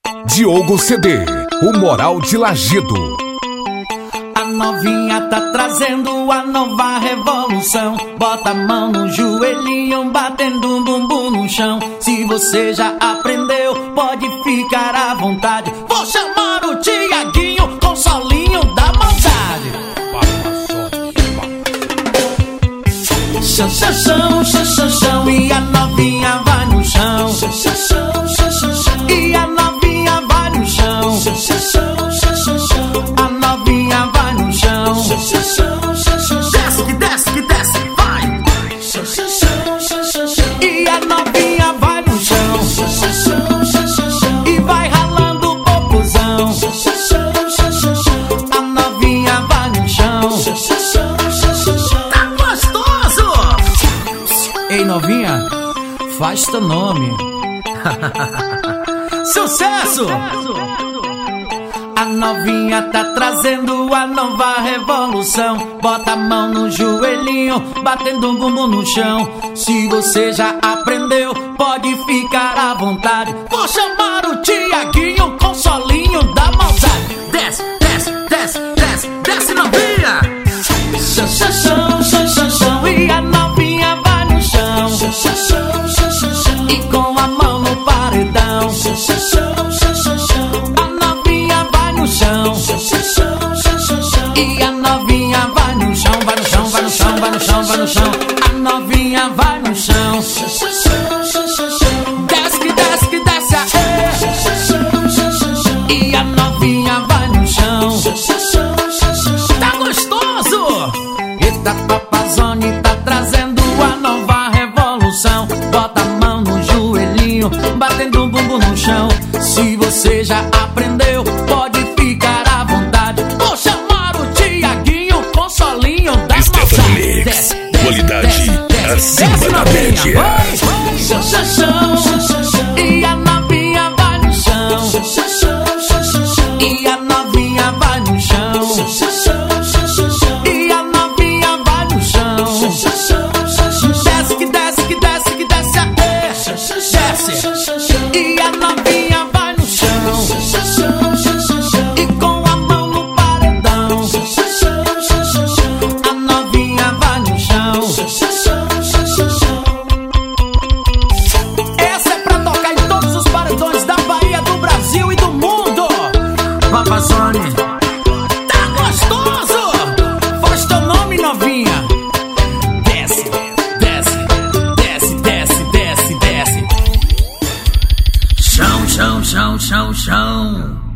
Diogo CD, o Moral de Lagedo. A novinha tá trazendo a nova revolução. Bota a mão no joelhinho, batendo um bumbum no chão. Se você já aprendeu, pode ficar à vontade. Vou chamar o Tiaguinho com solinho da maldade. Chão, chão, chão, chão, chão, chão. E a novinha vai no chão. Chão, chão, chão, chão, chão, chão. E a novinha vai no chão. Chão, chão, chão, chão, chão, chão. A novinha vai no chão. Chão, chão, chão, chão, chão. Desce que desce que desce, vai. Chão, chão, chão, chão, chão, chão. E a novinha vai no chão. Chão, chão, chão, chão, chão, chão. E vai ralando o popozão. Chão, chão, chão, chão, chão, chão. A novinha vai no chão. Chão, chão, chão, chão, chão, chão. Tá gostoso! Ei, novinha, faz teu nome. Sucesso! A novinha tá trazendo a nova revolução. Bota a mão no joelhinho, batendo um bumbum no chão. Se você já aprendeu, pode ficar à vontade. Vou chamar o Tiaguinho com solinho da maldade. Desce, desce, desce, desce, desce, novinha. Chão, chão, chão, chão, chão, chão. E a novinha vai no chão. Chão, chão, chão, chão, chão, chão. E com a mão no paredão. Chão, chão, chão, chão, chão, chão. A novinha vai no chão. Chão, chão, chão, chão, chão, chão. E a novinha vai no chão, vai no chão, vai no chão, vai no chão, vai no chão. A novinha vai no chão. Chão, chão, chão, chão, chão, chão. Desce que desce que desce, aê. Chão, chão, chão, chão, chão, chão. E a novinha vai no chão. Chão, chão, chão, chão, chão, chão. Tá gostoso? Eita, Papazone tá trazendo a nova revolução. Bota a mão no joelhinho, batendo o bumbum no chão. Se você já aprendeu, pode ficar à vontade. Vou chamar o Tiaguinho com solinho da maldade. Desce, qualidade acima da média. Chão, chão, chão, chão, chão, chão. E a novinha vai no chão. Chão, chão, chão, chão, chão, chão. E a novinha vai no chão. Chão, chão, chão, chão, chão, chão. E a novinha vai no chão. Chão, chão, chão, chão, chão. Desce que desce que desce que desce, aê. Chão, chão, desce. Chão, chão, chão. E a novinha vai no chão. Chão, chão, chão, chão, chão, chão. E com a mão no paredão. Chão, chão, chão, chão, chão, chão. A novinha vai no chão. Chão, chão, chão, chão, chão, chão. Essa é pra tocar em todos os paredões da Bahia, do Brasil e do mundo. Papazone, tá gostoso? Faz teu nome, novinha. Desce, desce, desce, desce, desce, desce. Chão, chão, chão, chão, chão.